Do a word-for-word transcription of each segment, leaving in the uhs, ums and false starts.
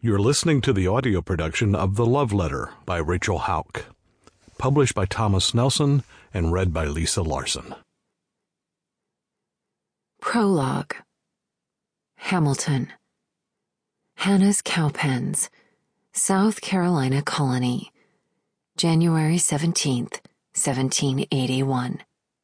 You're listening to the audio production of The Love Letter by Rachel Hauk, published by Thomas Nelson and read by Lisa Larson. Prologue. Hamilton. Hannah's Cowpens, South Carolina Colony, January seventeenth, seventeen eighty-one.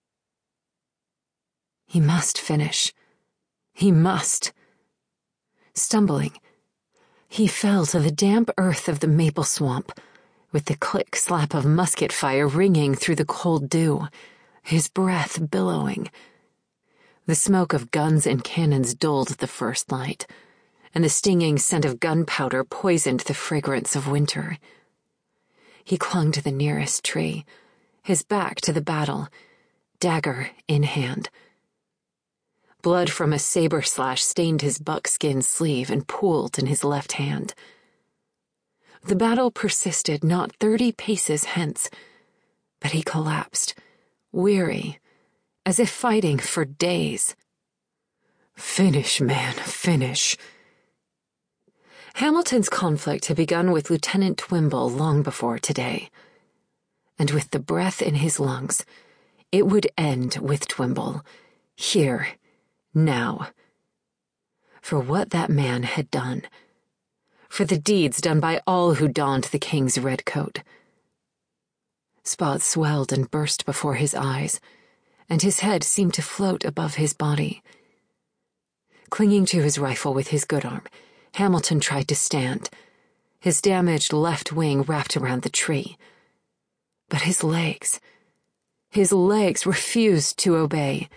He must finish. He must. Stumbling, he fell to the damp earth of the maple swamp, with the click-slap of musket fire ringing through the cold dew, his breath billowing. The smoke of guns and cannons dulled the first light, and the stinging scent of gunpowder poisoned the fragrance of winter. He clung to the nearest tree, his back to the battle, dagger in hand. Blood from a saber slash stained his buckskin sleeve and pooled in his left hand. The battle persisted not thirty paces hence, but he collapsed, weary, as if fighting for days. Finish, man, finish. Hamilton's conflict had begun with Lieutenant Twimble long before today, and with the breath in his lungs, it would end with Twimble, here, now. For what that man had done, for the deeds done by all who donned the king's red coat. Spots swelled and burst before his eyes, and his head seemed to float above his body. Clinging to his rifle with his good arm, Hamilton tried to stand, his damaged left wing wrapped around the tree. But his legs, his legs refused to obey.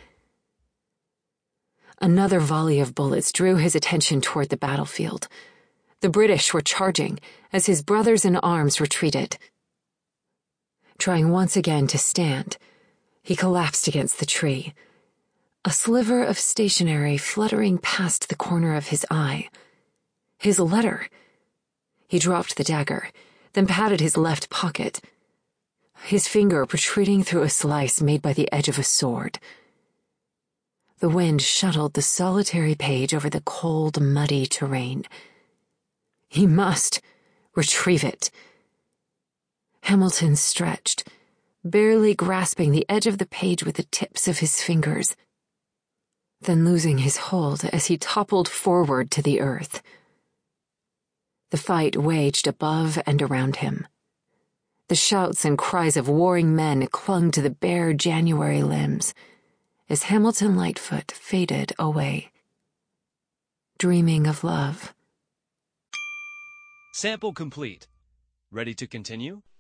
Another volley of bullets drew his attention toward the battlefield. The British were charging as his brothers in arms retreated. Trying once again to stand, he collapsed against the tree, a sliver of stationery fluttering past the corner of his eye. His letter. He dropped the dagger, then patted his left pocket, his finger protruding through a slice made by the edge of a sword. The wind shuttled the solitary page over the cold, muddy terrain. He must retrieve it. Hamilton stretched, barely grasping the edge of the page with the tips of his fingers, then losing his hold as he toppled forward to the earth. The fight waged above and around him. The shouts and cries of warring men clung to the bare January limbs as Hamilton Lightfoot faded away, dreaming of love. Sample complete. Ready to continue?